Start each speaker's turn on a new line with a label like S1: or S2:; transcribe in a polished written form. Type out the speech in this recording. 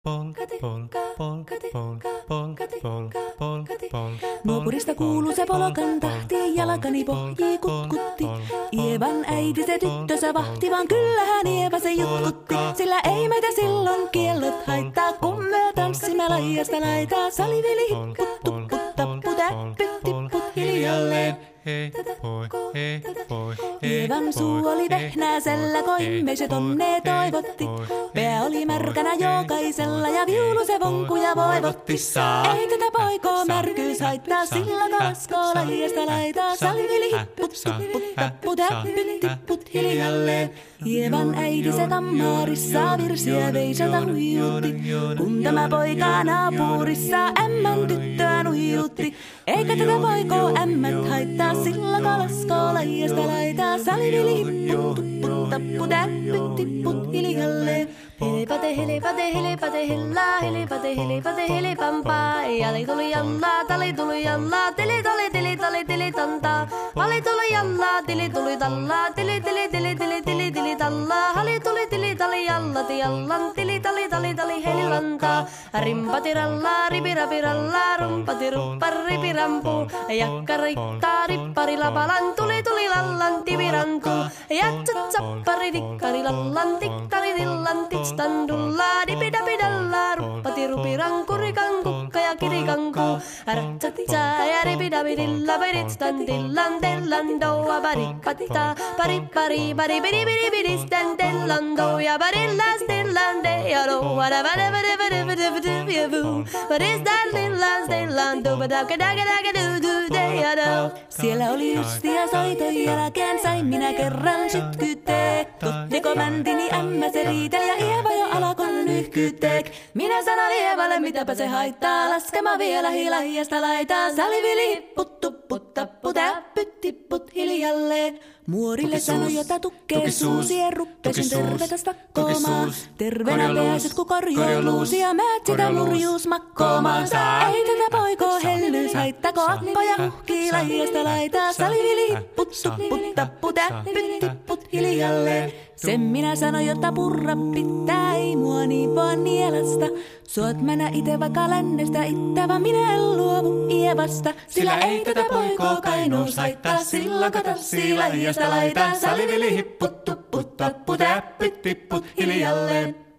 S1: Nuopurista kuuluu se polokan tahti, jalkani pohjii kutkutti. Ievan äiti se tyttönsä vahti, vaan kyllähän Ieva se jutkutti. Sillä ei meitä silloin kiellot haittaa, kun me tanssimme laijasta laitaa. Salivili hipput, tupput, tapput, äppyt, tipput hiljalleen.
S2: Hei poi.
S1: Ievan suu oli vehnäisellä, koimmeiset onnea toivotti. Pää oli märkänä jokaisella ja viulu se vonkuja voivotti. Ei tätä poikoo märkyys haittaa, sillä kaskoo laijasta laitaa. Salivili hipput, tupput, tapput, äppyt, tipput hiljalleen. Ievan äiti se tammaarissa virsiä veisalta huijutti. Kun tämä poika naapurissa ämmän tyttöä nuijutti. Eikä tätä poikoo ämmät haittaa, sillä kalaskoo laijasta laitaa. Salivili hipput, tupput, tapput, äppyt, tipput hiljalleen. Helipate, helipate, helipate, hellaa, helipate, helipate, helipampaa. Jali tuli jallaa, tali tuli jallaa, tili tali, tili tali, tili tantaa. Hali tuli jallaa, tili tuli tallaa, tili tili tili tili tili tili tallaa. Hali tuli tili tali jallati jallan, tili tali tali tali helilantaa. Rimpati rallaa, ripirapi rallaa, rumpati ruppar ripirampu. Jakka riittaa, rippari lapalan, tuli tuli lallan, tivirantu. Jatsat sappari, tikkari lallan, tiktari tillan, standulla dipidapidalla ruppati rupiranku rikankukka ja kirikanku ratsatsa ja ripidapidilla peditstandillan tellandoa paripatta paripari paripiripiripidistandellando ja parillastillande ja roada vadavadavadavadavadavu paristandillandellando badakadakadakadudu. Siellä oli justia soitojen jälkeen, sain minä kerran sytkyteek. Tuttiko mäntini ämmä se riitel ja Ieva jo alakon nyhkyteek. Minä sanon Ievalle, mitäpä se haittaa, laskema vielä hilahiasta laitaa. Salivili hipput, tupput, tapput, äppyt, tipput hiljalleen. Muorille sanoi, jota tukkee suusien ruppesin tervetä stakkomaan. Terveenä pääset, kun korjouluusi ja määt sitä murjuus makkoomaan. Ei tätä poikoo hellyys haittako, akkoja huhkii lajiasta laitaa. Salivili hipput, tupput, tapput, äppyt, tipput hiljalleen. Sen minä sanoin, jotta purra pitää, ei mua niin vaan nielasta. Suot mänä ite vaikka lännestä ittävä, minä en luovu Ievasta. Sillä ei tätä poikoo kainous haittaa, sillä katassi lajiasta laitaa. Salivili hipput, tupput, tapput, äppyt, tipput hiljalleen.